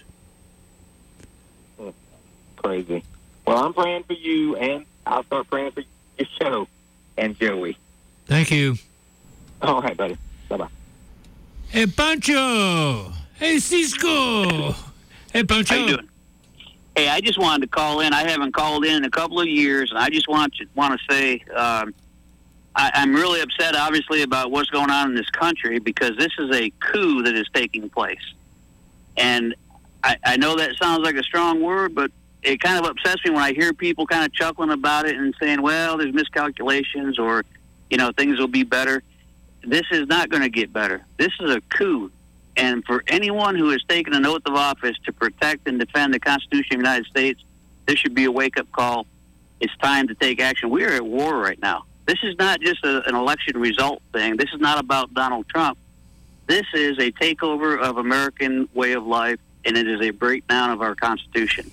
Crazy. Well, I'm praying for you, and I'll start praying for your show and Joey. Thank you. All right, buddy. Bye-bye. Hey, Pancho. Hey, Cisco. Hey, Pancho. How you doing? Hey, I just wanted to call in. I haven't called in in a couple of years, and I just want to want to say um, I, I'm really upset, obviously, about what's going on in this country, because this is a coup that is taking place. And I, I know that sounds like a strong word, but it kind of upsets me when I hear people kind of chuckling about it and saying, well, there's miscalculations, or, you know, things will be better. This is not going to get better. This is a coup. And for anyone who has taken an oath of office to protect and defend the Constitution of the United States, this should be a wake-up call. It's time to take action. We are at war right now. This is not just a, an election result thing. This is not about Donald Trump. This is a takeover of American way of life, and it is a breakdown of our Constitution.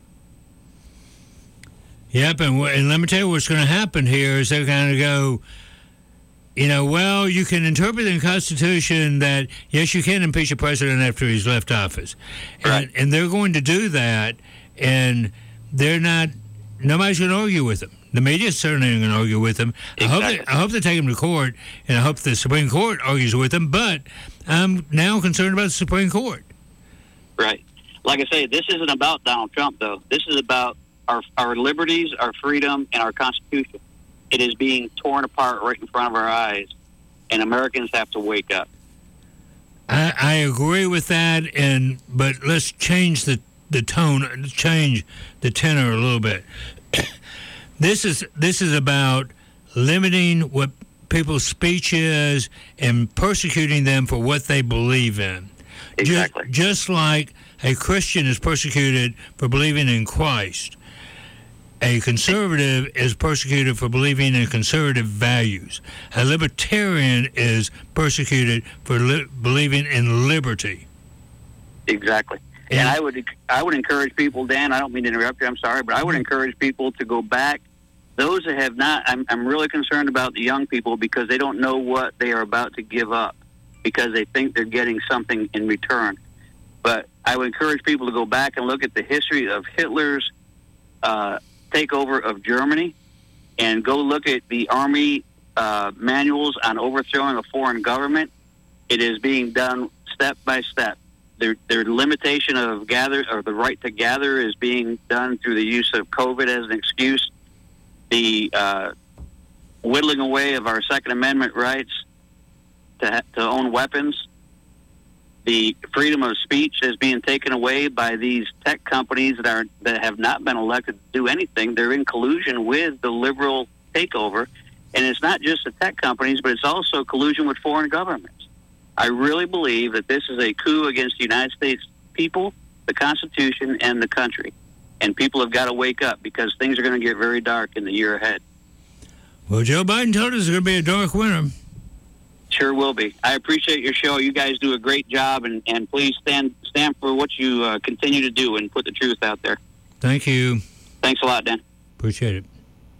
Yep, and, and let me tell you what's going to happen here is they're going to go, you know, well, you can interpret in the Constitution that, yes, you can impeach a president after he's left office. Right. And, and they're going to do that, and they're not, nobody's going to argue with them. The media certainly ain't going to argue with them. Exactly. I hope they, I hope they take them to court, and I hope the Supreme Court argues with them, but I'm now concerned about the Supreme Court. Right. Like I say, this isn't about Donald Trump, though. This is about our our liberties, our freedom, and our Constitution. It is being torn apart right in front of our eyes, and Americans have to wake up. I, I agree with that, and but let's change the, the tone, change the tenor a little bit. This is this is about limiting what people's speech is and persecuting them for what they believe in. Exactly. Just, just like a Christian is persecuted for believing in Christ, a conservative is persecuted for believing in conservative values. A libertarian is persecuted for li- believing in liberty. Exactly. And I would I would encourage people, Dan, I don't mean to interrupt you, I'm sorry, but I would encourage people to go back. Those that have not, I'm, I'm really concerned about the young people because they don't know what they are about to give up because they think they're getting something in return. But I would encourage people to go back and look at the history of Hitler's uh, takeover of Germany and go look at the Army uh, manuals on overthrowing a foreign government. It is being done step by step. Their, their limitation of gather or the right to gather is being done through the use of COVID as an excuse. The uh, whittling away of our Second Amendment rights to, to own weapons. The freedom of speech is being taken away by these tech companies that are that have not been elected to do anything. They're in collusion with the liberal takeover. And it's not just the tech companies, but it's also collusion with foreign governments. I really believe that this is a coup against the United States people, the Constitution, and the country. And people have got to wake up because things are going to get very dark in the year ahead. Well, Joe Biden told us it's going to be a dark winter. Sure will be. I appreciate your show. You guys do a great job, and, and please stand stand for what you uh, continue to do and put the truth out there. Thank you. Thanks a lot, Dan. Appreciate it.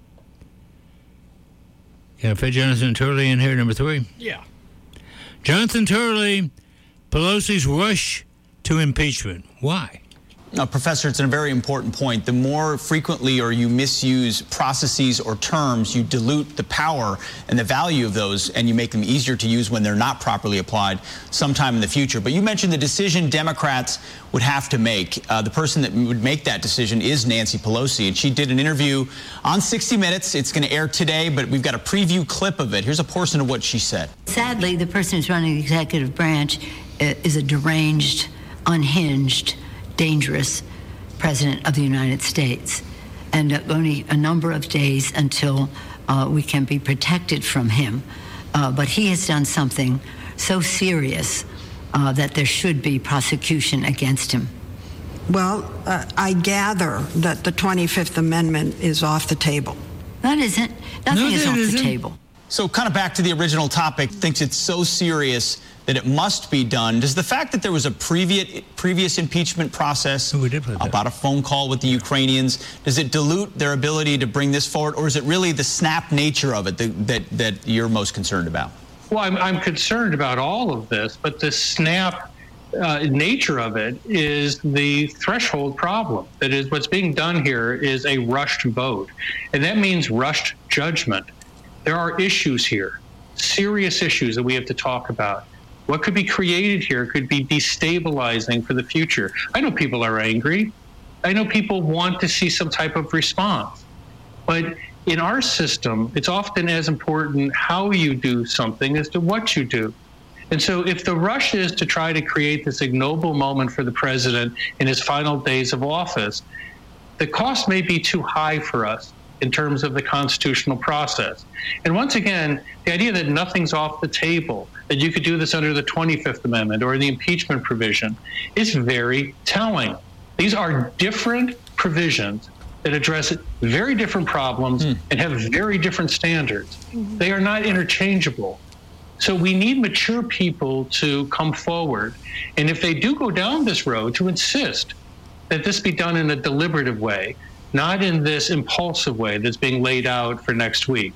Can I fit Jonathan Turley in here, number three? Yeah. Jonathan Turley, Pelosi's rush to impeachment. Why? No, Professor, it's a very important point. The more frequently or you misuse processes or terms, you dilute the power and the value of those, and you make them easier to use when they're not properly applied sometime in the future. But you mentioned the decision Democrats would have to make. Uh, the person that would make that decision is Nancy Pelosi, and she did an interview on sixty minutes. It's going to air today, but we've got a preview clip of it. Here's a portion of what she said. Sadly, the person who's running the executive branch is a deranged, unhinged, dangerous president of the United States, and uh, only a number of days until uh, we can be protected from him. Uh, but he has done something so serious uh, that there should be prosecution against him. Well, uh, I gather that the twenty-fifth Amendment is off the table. That isn't. Nothing No, is that off isn't. the table. So kind of back to the original topic, thinks it's so serious that it must be done. Does the fact that there was a previous previous impeachment process about a phone call with the Ukrainians, does it dilute their ability to bring this forward, or is it really the snap nature of it that that, that you're most concerned about? Well, I'm, I'm concerned about all of this, but the snap uh, nature of it is the threshold problem. That is, what's being done here is a rushed vote, and that means rushed judgment. There are issues here, serious issues that we have to talk about. What could be created here could be destabilizing for the future. I know people are angry. I know people want to see some type of response. But in our system, it's often as important how you do something as to what you do. And so if the rush is to try to create this ignoble moment for the president in his final days of office, the cost may be too high for us in terms of the constitutional process. And once again, the idea that nothing's off the table, that you could do this under the twenty-fifth Amendment or the impeachment provision, is very telling. These are different provisions that address very different problems mm. and have very different standards. Mm-hmm. They are not interchangeable. So we need mature people to come forward. And if they do go down this road, to insist that this be done in a deliberative way, not in this impulsive way that's being laid out for next week.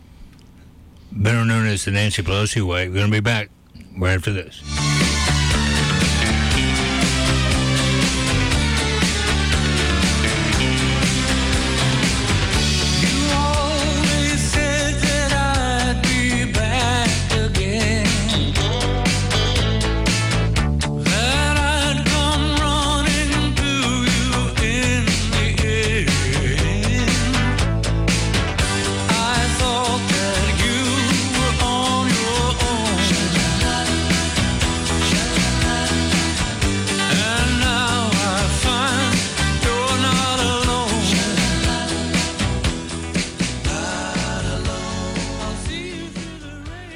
Better known as the Nancy Pelosi way. We're going to be back right after this.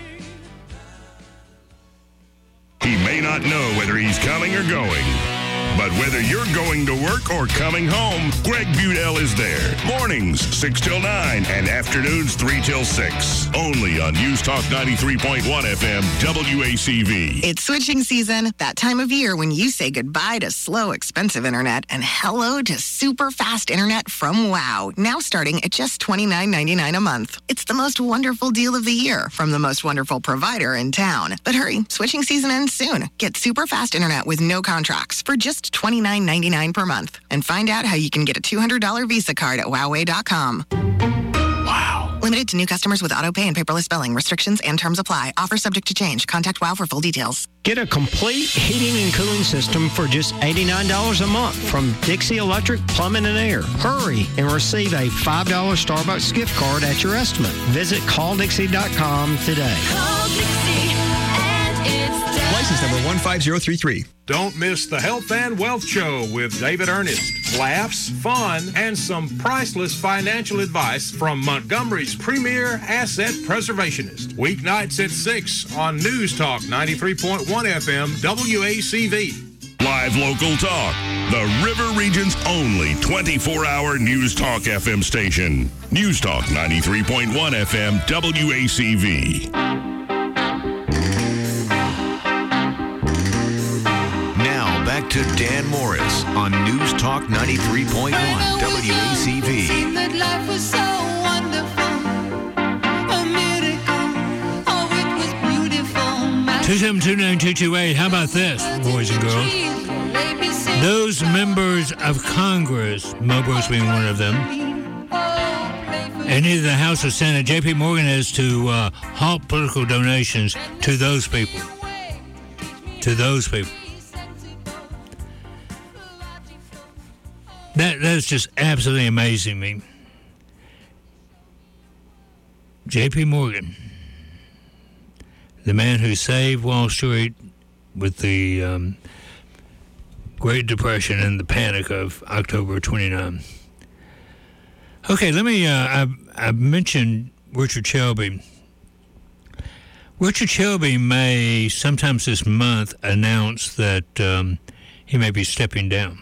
He may not know whether he's coming or going, But whether you're going to work or coming home, Greg Budell is there. Mornings, six till nine, and afternoons, three till six. Only on News Talk ninety-three point one F M, W A C V. It's switching season, that time of year when you say goodbye to slow, expensive internet and hello to super fast internet from WOW, now starting at just twenty-nine ninety-nine a month. It's the most wonderful deal of the year from the most wonderful provider in town. But hurry, switching season ends soon. Get super fast internet with no contracts for just twenty-nine ninety-nine per month. And find out how you can get a two hundred dollars Visa card at Wowway dot com. Wow. Limited to new customers with auto pay and paperless billing. Restrictions and terms apply. Offer subject to change. Contact WOW for full details. Get a complete heating and cooling system for just eighty-nine dollars a month from Dixie Electric Plumbing and Air. Hurry and receive a five dollars Starbucks gift card at your estimate. Visit call dixie dot com today. Call Dixie and it's done. License number one five zero three three. Don't miss the Health and Wealth Show with David Ernest. Laughs, fun, and some priceless financial advice from Montgomery's premier asset preservationist. Weeknights at six on News Talk ninety-three point one F M W A C V. Live local talk. The River Region's only twenty-four hour News Talk F M station. News Talk ninety-three point one F M W A C V. Back to Dan Morris on News Talk ninety-three point one W A C V. two seven two nine two two eight. How about this, boys and girls? Those members of Congress, Mobrooks being one of them, and either the House or Senate, J P. Morgan is to uh, halt political donations to those people. To those people. That that's just absolutely amazing me. J P. Morgan, the man who saved Wall Street with the um, Great Depression and the panic of October twenty-ninth. Okay, let me, uh, I, I mentioned Richard Shelby. Richard Shelby may, sometimes this month, announce that um, he may be stepping down.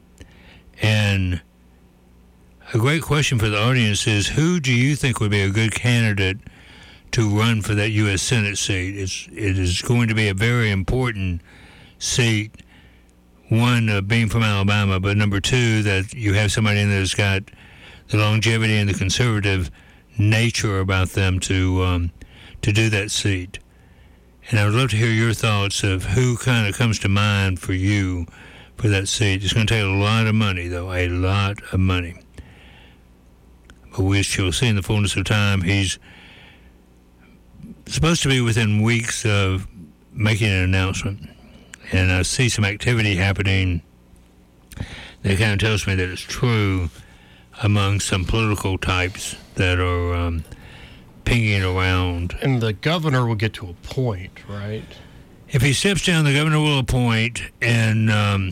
And a great question for the audience is, who do you think would be a good candidate to run for that U S Senate seat? It's, it is going to be a very important seat, one, uh, being from Alabama, but number two, that you have somebody in there that's got the longevity and the conservative nature about them to um, to do that seat. And I would love to hear your thoughts of who kind of comes to mind for you for that seat. It's going to take a lot of money, though, a lot of money. But we shall see in the fullness of time. He's supposed to be within weeks of making an announcement. And I see some activity happening that kind of tells me that it's true among some political types that are um, pinging around. And the governor will get to a point, right? If he steps down, the governor will appoint, and um,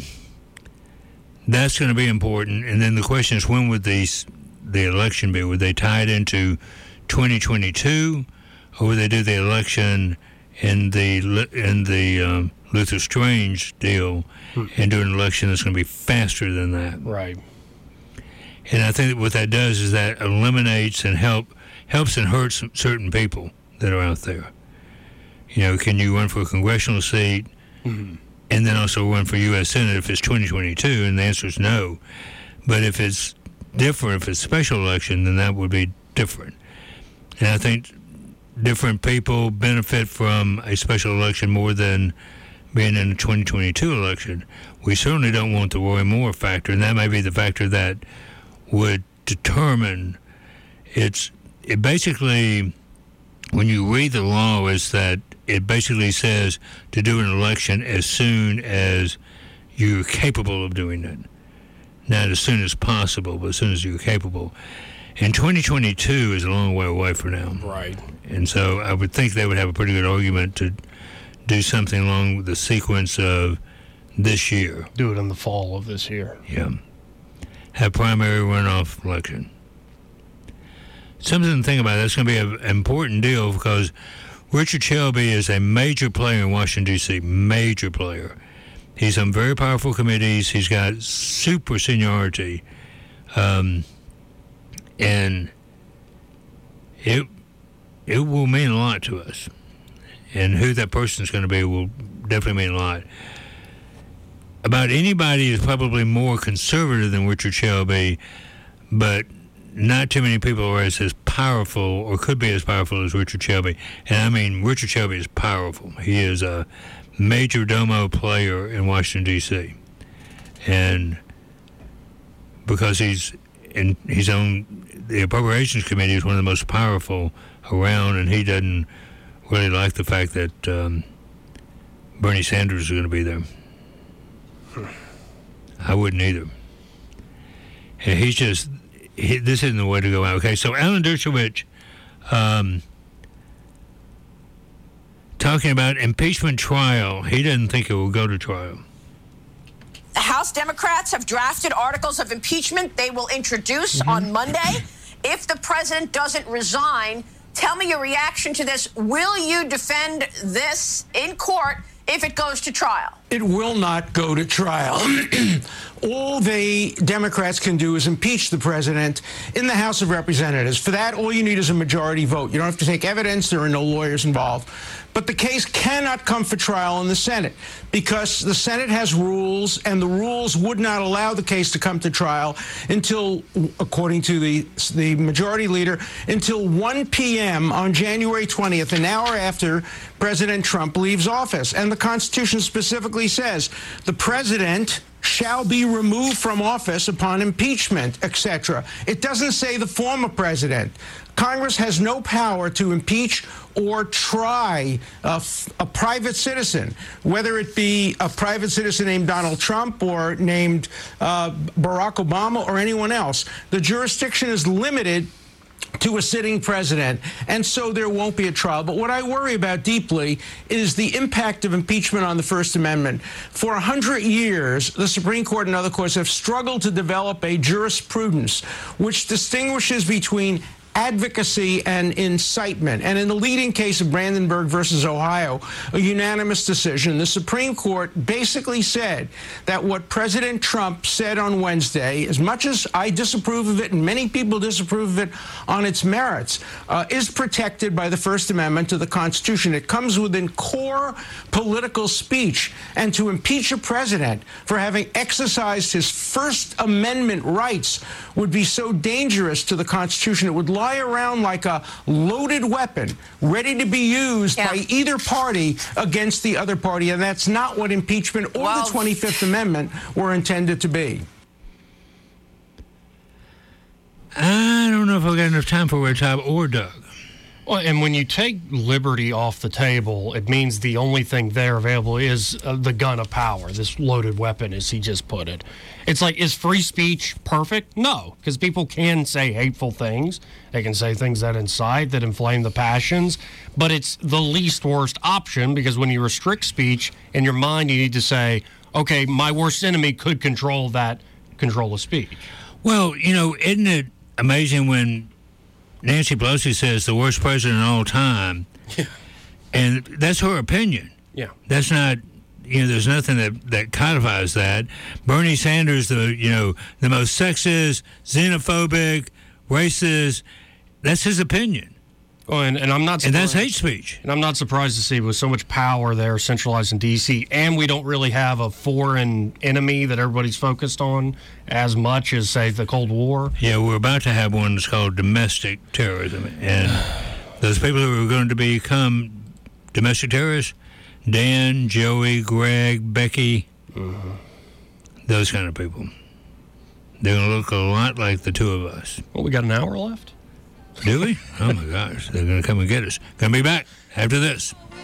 that's going to be important. And then the question is, when would these, the election be? Would they tie it into twenty twenty-two, or would they do the election in the in the um, Luther Strange deal hmm. and do an election that's going to be faster than that? Right. And I think that what that does is that eliminates and help helps and hurts certain people that are out there. You know, can you run for a congressional seat mm-hmm. and then also run for U S Senate if it's twenty twenty-two? And the answer is no. But if it's different, if it's a special election, then that would be different. And I think different people benefit from a special election more than being in a twenty twenty-two election. We certainly don't want the Roy Moore factor, and that may be the factor that would determine it's it basically, when you read the law, is that it basically says to do an election as soon as you're capable of doing it. Not as soon as possible, but as soon as you're capable. And twenty twenty-two is a long way away from now. Right. And so I would think they would have a pretty good argument to do something along with the sequence of this year. Do it in the fall of this year. Yeah. Have primary runoff election. Something to think about. That's going to be an important deal because Richard Shelby is a major player in Washington, D C, major player. He's on very powerful committees. He's got super seniority. Um, and it it will mean a lot to us. And who that person's going to be will definitely mean a lot. About anybody is probably more conservative than Richard Shelby, but not too many people are as, as powerful or could be as powerful as Richard Shelby. And I mean, Richard Shelby is powerful. He is a major domo player in Washington, D C And because he's in, he's on the Appropriations Committee is one of the most powerful around, and he doesn't really like the fact that um, Bernie Sanders is going to be there. I wouldn't either. And he's just, he, this isn't the way to go out. Okay, so Alan Dershowitz um, talking about impeachment trial. He doesn't think it will go to trial. The House Democrats have drafted articles of impeachment they will introduce mm-hmm. on Monday. If the president doesn't resign, tell me your reaction to this. Will you defend this in court if it goes to trial? It will not go to trial. All the Democrats can do is impeach the president in the House of Representatives. For that, all you need is a majority vote. You don't have to take evidence. There are no lawyers involved. But the case cannot come for trial in the Senate because the Senate has rules, and the rules would not allow the case to come to trial until, according to the, the majority leader, until one p.m. on January twentieth, an hour after President Trump leaves office. And the Constitution specifically says the president shall be removed from office upon impeachment, et cetera. It doesn't say the former president. Congress has no power to impeach or try a, a private citizen, whether it be a private citizen named Donald Trump or named uh, Barack Obama or anyone else. The jurisdiction is limited to a sitting president, and so there won't be a trial. But what I worry about deeply is the impact of impeachment on the First Amendment. For a hundred years, the Supreme Court and other courts have struggled to develop a jurisprudence which distinguishes between advocacy and incitement. And in the leading case of Brandenburg versus Ohio, a unanimous decision, the Supreme Court basically said that what President Trump said on Wednesday, as much as I disapprove of it and many people disapprove of it on its merits, uh, is protected by the First Amendment to the Constitution. It comes within core political speech. And to impeach a president for having exercised his First Amendment rights would be so dangerous to the Constitution. It would lie around like a loaded weapon, ready to be used yeah. by either party against the other party, and that's not what impeachment or well, the twenty-fifth Amendment were intended to be. I don't know if I've got enough time for Red Top or Doug. Well, and when you take liberty off the table, it means the only thing there available is uh, the gun of power, this loaded weapon, as he just put it. It's like, is free speech perfect? No, because people can say hateful things. They can say things that incite, that inflame the passions, but it's the least worst option, because when you restrict speech, in your mind you need to say, okay, my worst enemy could control that control of speech. Well, you know, isn't it amazing when Nancy Pelosi says the worst president of all time, yeah. and that's her opinion. Yeah, that's not. You know, there's nothing that, that codifies that. Bernie Sanders, the you know the most sexist, xenophobic, racist. That's his opinion. Oh, and, and I'm not surprised. And that's hate speech. And I'm not surprised to see with so much power there centralized in D C, and we don't really have a foreign enemy that everybody's focused on as much as, say, the Cold War. Yeah, we're about to have one that's called domestic terrorism. And those people who are going to become domestic terrorists, Dan, Joey, Greg, Becky, mm-hmm. those kind of people. They're going to look a lot like the two of us. Well, we got an hour left. Do we? Oh, my gosh. They're going to come and get us. Going to be back after this.